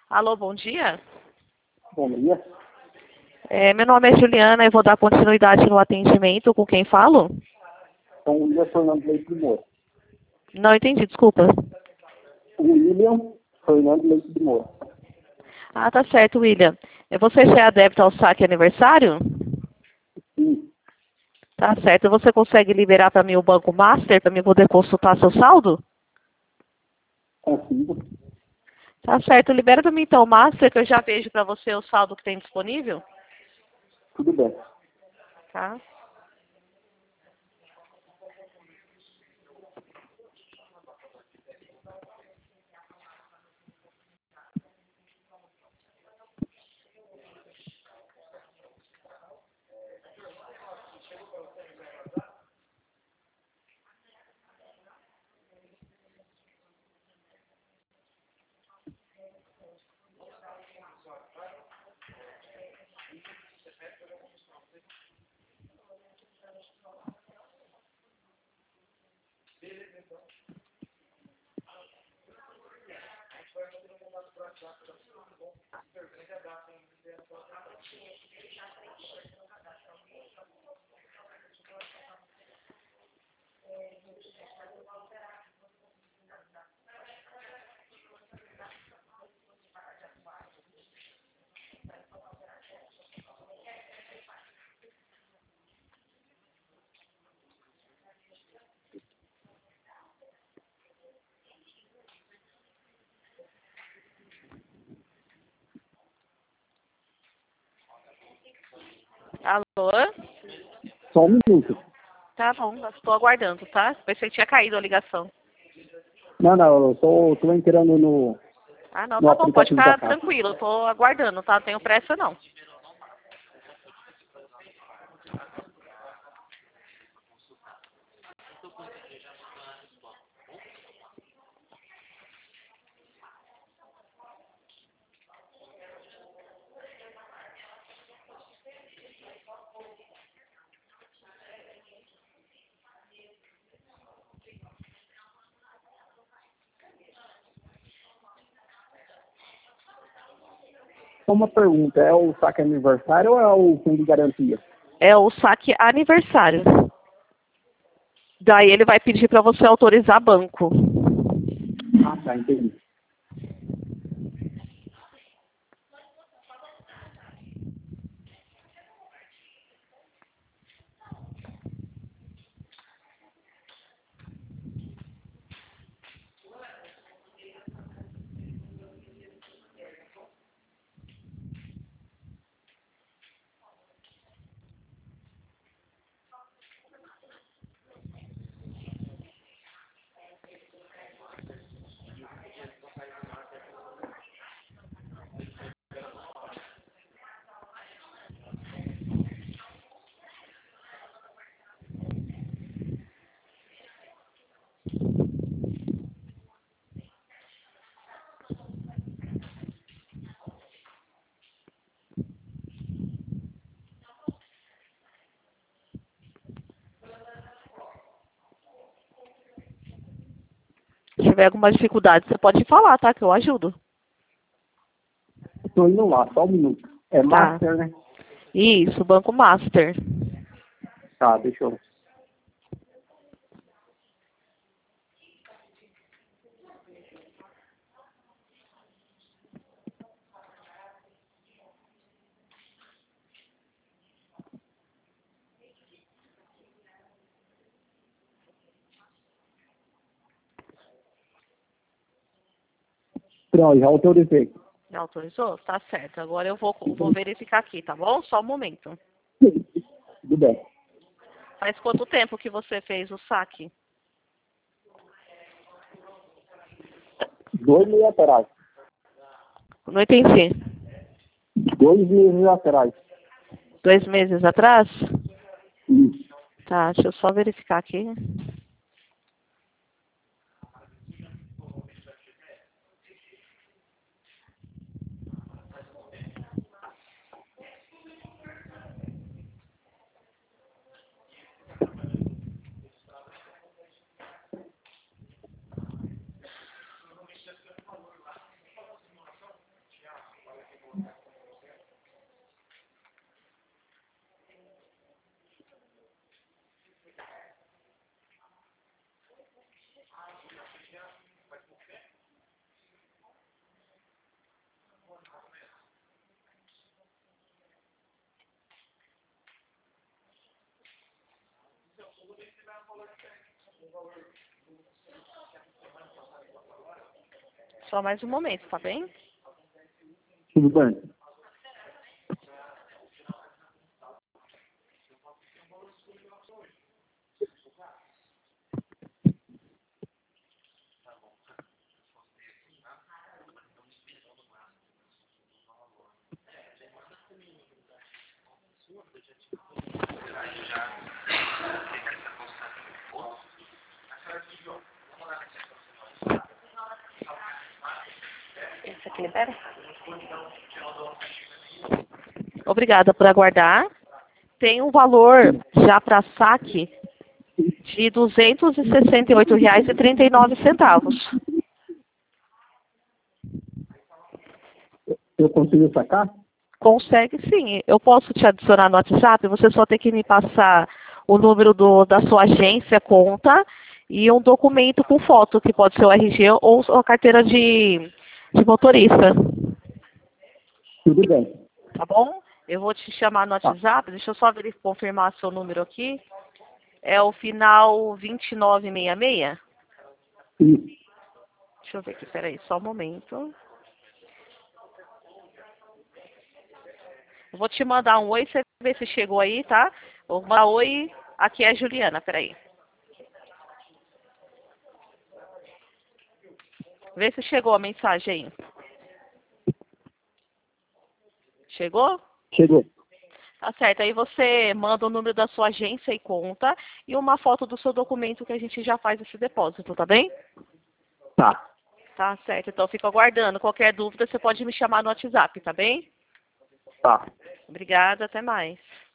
Alô, bom dia. Bom dia. Meu nome é Juliana e vou dar continuidade no atendimento. Com quem falo? Então, William Fernando Leite de Moura. Não entendi, desculpa. William Fernando Leite de Moura. Ah, tá certo, William. Você já é adepto ao saque aniversário? Sim, Tá certo. Você consegue liberar para mim o Banco Master para mim poder consultar seu saldo? consigo. Tá certo. Libera para mim então o Master que eu já vejo para você o saldo que tem disponível. Tudo bem. Tá? Alô? Só um minuto. Tá bom, estou aguardando, tá? Pensei que tinha caído a ligação. Não, eu tô entrando Ah, não, no tá bom, pode aplicativo da ficar Caixa. tranquilo, eu tô aguardando, tá? Não tenho pressa não. Só uma pergunta, é o saque aniversário ou é o fundo de garantia? É o saque aniversário. Daí ele vai pedir para você autorizar banco. Ah, tá, entendi. Se tiver alguma dificuldade, você pode falar, tá? Que eu ajudo. Tô indo lá, só um minuto. É Tá. Master, né? Isso, Banco Master. Tá, deixa eu... Pronto, já autorizei. Já autorizou? Tá certo. Agora eu vou verificar aqui, tá bom? Só um momento. Tudo bem. Faz quanto tempo que você fez o saque? 2 meses atrás. Não entendi. 2 meses atrás. 2 meses atrás? Isso. Tá, deixa eu só verificar aqui. Só mais um momento, tá bem? Tudo bem. Esse aqui libera? Obrigada por aguardar. Tem um valor já para saque de R$ 268,39. Eu consigo sacar? Consegue sim. Eu posso te adicionar no WhatsApp, você só tem que me passar o número da sua agência, conta, e um documento com foto, que pode ser o RG ou a carteira de motorista. Tudo bem. Tá bom? Eu vou te chamar no Tá. WhatsApp, deixa eu só confirmar seu número aqui. É o final 2966? Isso. Deixa eu ver aqui, peraí, só um momento. Eu vou te mandar um oi, você vê se chegou aí, tá? Vou mandar oi, aqui é a Juliana, peraí. Vê se chegou a mensagem aí. Chegou? Chegou. Tá certo, aí você manda o número da sua agência e conta e uma foto do seu documento que a gente já faz esse depósito, tá bem? Tá. Tá certo, então eu fico aguardando. Qualquer dúvida você pode me chamar no WhatsApp, tá bem? Tá. Obrigada, até mais.